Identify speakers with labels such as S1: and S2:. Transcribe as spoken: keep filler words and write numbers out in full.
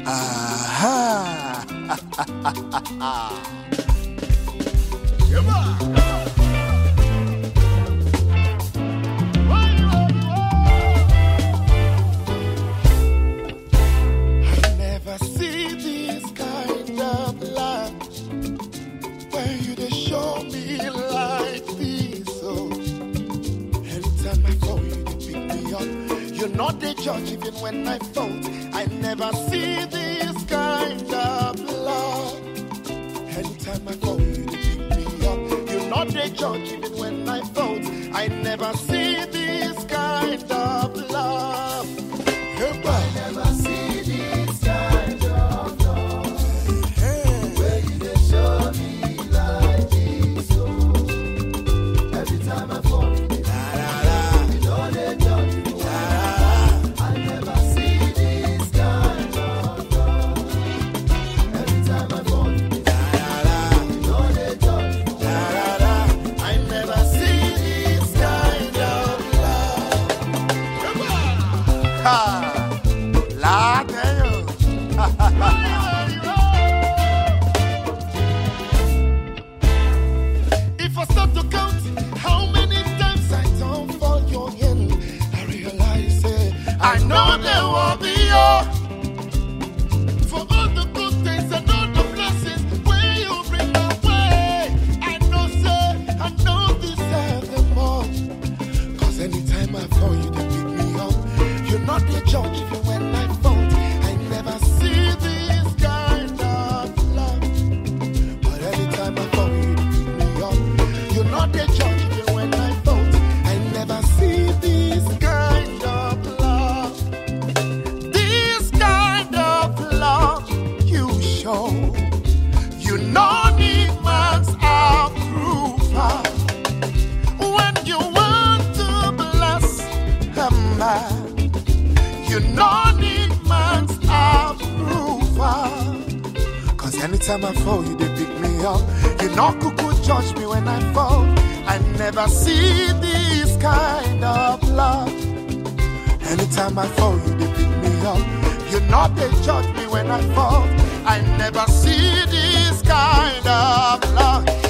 S1: Aha!
S2: Come on! I never see this kind of love where you they show me like this. So anytime I call you, they pick me up. You're not the judge even when I fault. I never see this kind of love. Anytime I call you, they pick me up. You're not the judge even when I fault. I never see this kind of love. I never see this kind of love. Hey. Where you they show me like this. So every time I fall, you know they judge me. I never see this kind of love. Every time I fall, you know they judge me. I never see this kind of love. Come on!
S1: Ha! La Deo!
S2: If I start to count how many times I don't fall your hand, I realize it. I know there will be your for all the good things and all the blessings where you bring my way. I know, sir, I know deserve them all. Cause anytime I fall, you they pick me up. You're not the judge even when I fall. I never see this kind of love. But anytime I fall, you they pick me up. You're not the judge even when I fall. I never see this kind of love. This kind of love you show. You know need man's approval. When you want to bless a man, you know need man's approval. Cause anytime I fall, you they pick me up. You know cuckoo judge me when I fall. I never see this kind of love. Anytime I fall, you they pick me up. You know they judge me when I fall. I never see this kind of love.